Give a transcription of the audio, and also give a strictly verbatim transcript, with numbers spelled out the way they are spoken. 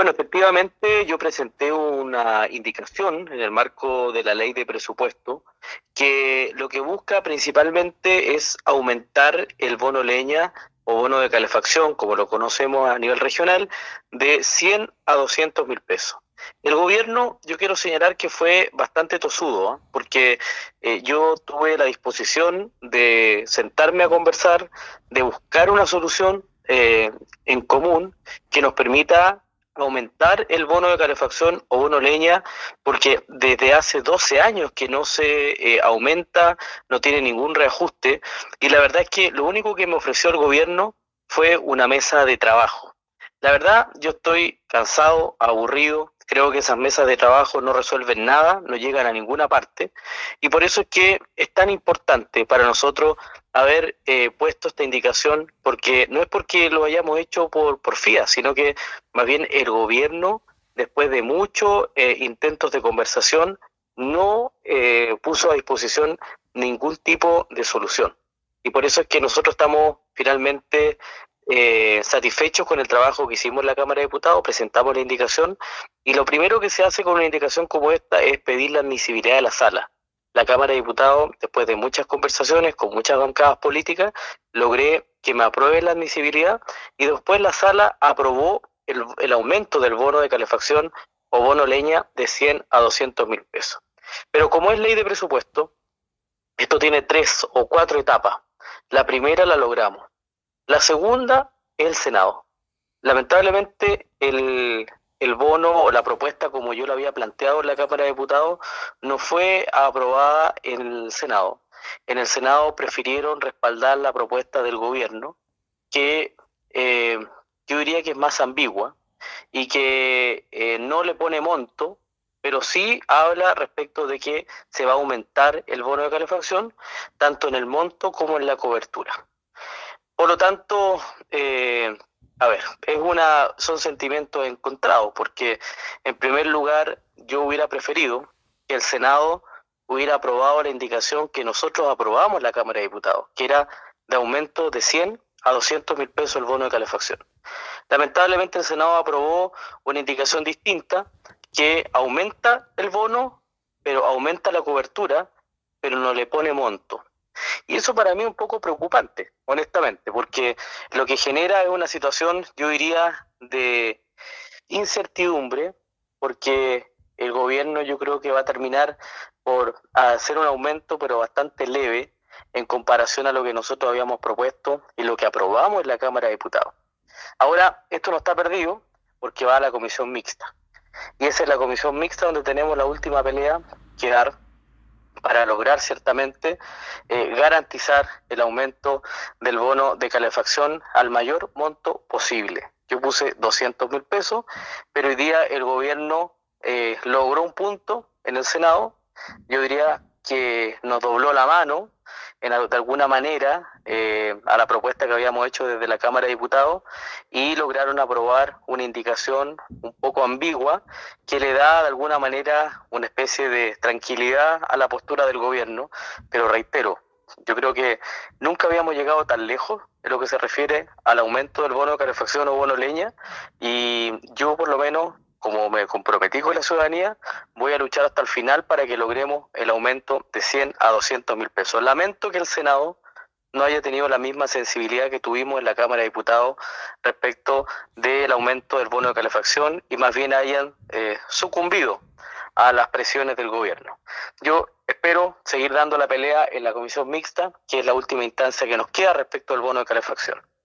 Bueno, efectivamente yo presenté una indicación en el marco de la ley de presupuesto que lo que busca principalmente es aumentar el bono leña o bono de calefacción, como lo conocemos a nivel regional, de cien a doscientos mil pesos. El gobierno, yo quiero señalar que fue bastante tosudo, ¿eh? porque eh, yo tuve la disposición de sentarme a conversar, de buscar una solución eh, en común que nos permita aumentar el bono de calefacción o bono leña, porque desde hace doce años que no se eh, aumenta, no tiene ningún reajuste, y la verdad es que lo único que me ofreció el gobierno fue una mesa de trabajo. La verdad, yo estoy cansado, aburrido, creo que esas mesas de trabajo no resuelven nada, no llegan a ninguna parte, y por eso es que es tan importante para nosotros haber eh, puesto esta indicación, porque no es porque lo hayamos hecho por porfía, sino que más bien el gobierno, después de muchos eh, intentos de conversación, no eh, puso a disposición ningún tipo de solución. Y por eso es que nosotros estamos finalmente eh, satisfechos con el trabajo que hicimos en la Cámara de Diputados, presentamos la indicación, y lo primero que se hace con una indicación como esta es pedir la admisibilidad de la sala. La Cámara de Diputados, después de muchas conversaciones con muchas bancadas políticas, logré que me apruebe la admisibilidad, y después la sala aprobó el, el aumento del bono de calefacción o bono leña de cien a doscientos mil pesos. Pero como es ley de presupuesto, esto tiene tres o cuatro etapas. La primera la logramos. La segunda es el Senado. Lamentablemente el, el bono o la propuesta como yo lo había planteado en la Cámara de Diputados no fue aprobada en el Senado. En el Senado prefirieron respaldar la propuesta del gobierno, que eh, yo diría que es más ambigua y que eh, no le pone monto, pero sí habla respecto de que se va a aumentar el bono de calefacción, tanto en el monto como en la cobertura. Por lo tanto, eh, a ver, es una, son sentimientos encontrados, porque en primer lugar yo hubiera preferido que el Senado hubiera aprobado la indicación que nosotros aprobamos en la Cámara de Diputados, que era de aumento de cien a doscientos mil pesos el bono de calefacción. Lamentablemente el Senado aprobó una indicación distinta que aumenta el bono, pero aumenta la cobertura, pero no le pone monto. Y eso para mí es un poco preocupante, honestamente, porque lo que genera es una situación, yo diría, de incertidumbre, porque el gobierno yo creo que va a terminar por hacer un aumento, pero bastante leve, en comparación a lo que nosotros habíamos propuesto y lo que aprobamos en la Cámara de Diputados. Ahora, esto no está perdido porque va a la comisión mixta. Y esa es la comisión mixta donde tenemos la última pelea que dar para lograr ciertamente eh, garantizar el aumento del bono de calefacción al mayor monto posible. Yo puse doscientos mil pesos, pero hoy día el gobierno eh, logró un punto en el Senado. Yo diría que nos dobló la mano en, de alguna manera eh, a la propuesta que habíamos hecho desde la Cámara de Diputados, y lograron aprobar una indicación un poco ambigua que le da de alguna manera una especie de tranquilidad a la postura del gobierno. Pero reitero, yo creo que nunca habíamos llegado tan lejos en lo que se refiere al aumento del bono de calefacción o bono leña, y yo por lo menos, como me comprometí con la ciudadanía, voy a luchar hasta el final para que logremos el aumento de cien a doscientos mil pesos. Lamento que el Senado no haya tenido la misma sensibilidad que tuvimos en la Cámara de Diputados respecto del aumento del bono de calefacción, y más bien hayan eh, sucumbido a las presiones del gobierno. Yo espero seguir dando la pelea en la comisión mixta, que es la última instancia que nos queda respecto al bono de calefacción.